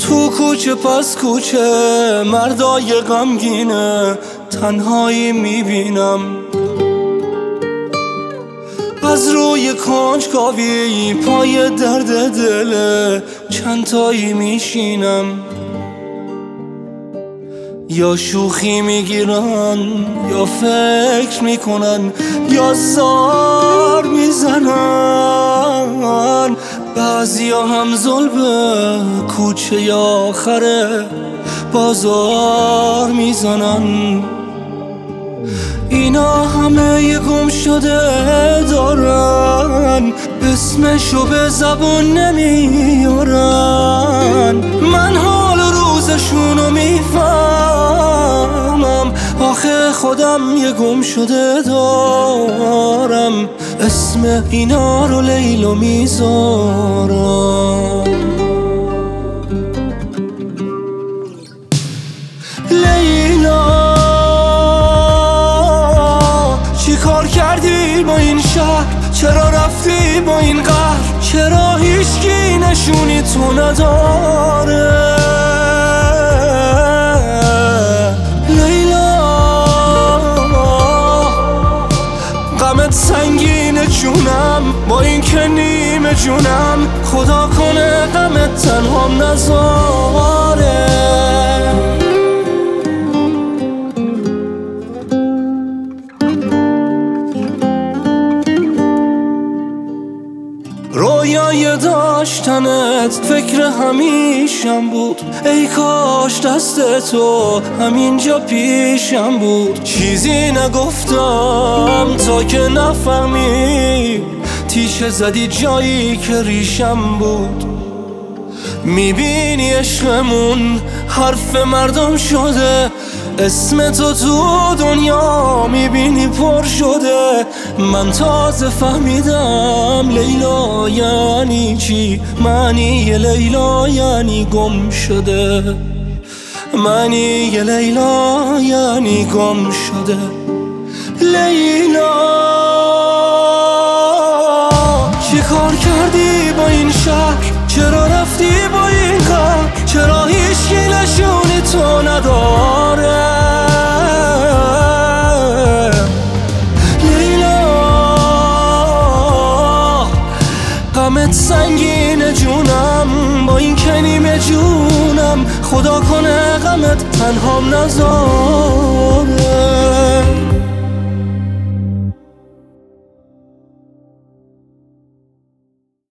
تو کوچه پس کوچه مردای غمگینه تنهایی میبینم. از روی کنجکاوی پای درد دل چند تایی میشینم. یا شوخی میگیرن یا فکر میکنن یا زار میزنن. بعضیا هم ظلم کوچه یا آخر بازار میزنن. اینا همه یه گم شده دارن، اسمشو به زبون نمیارن. من حال روزشونو میفهمم، آخه خودم یه گم شده دارم، اسم اینا رو لیلا میذارم. لیلا چی کار کردی با این شهر؟ چرا رفتی با این قهر؟ چرا هیچکی نشونی تو نداره؟ لیلا غمت سنگینه جونم، با این که نیمه جونم، خدا کنه غمت تنهام نذاره. رویای داشتنت فکر همیشم بود، ای کاش دست تو همینجا پیشم بود. چیزی نگفتم تا که نفهمی، تیشه زدی جایی که ریشم بود. میبینی عشقمون حرف مردم شده، اسم تو دنیا میبینی پر شده. من تازه فهمیدم لیلا یعنی چی، معنی لیلا یعنی گم شده، معنی لیلا یعنی گم شده. لیلا چی کار کردی با این شهر؟ چرا رفتی با این غم؟ چرا هیچکی نشونی تو نداره؟ لیلا غمت سنگینه جونم، با این که نیمه جونم، خدا کنه غمت تنهام نذاره.